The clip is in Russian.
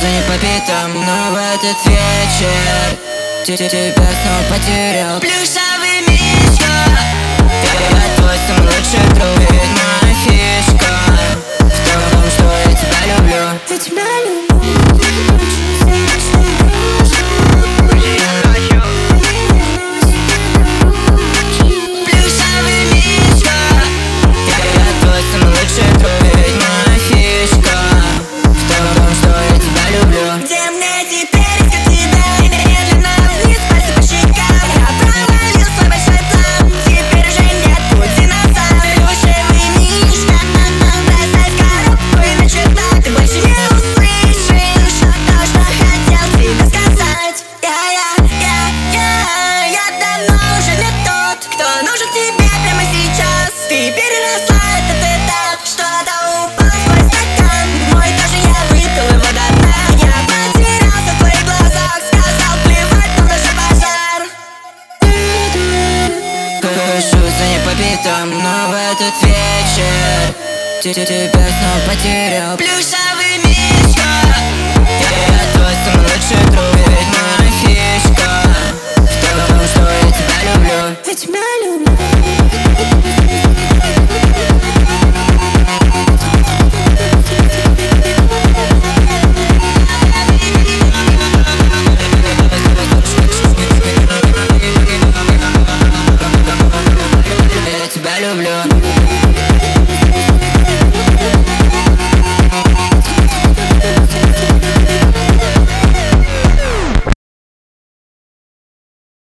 за непобитым, но в этот вечер тебя снова потерял. Плюшевый мишка, я твой самый лучший друг, ведь моя фишка в том, что я тебя люблю. Я тебя люблю. Но в этот вечер тебя снова потерял. Плюшевый мир.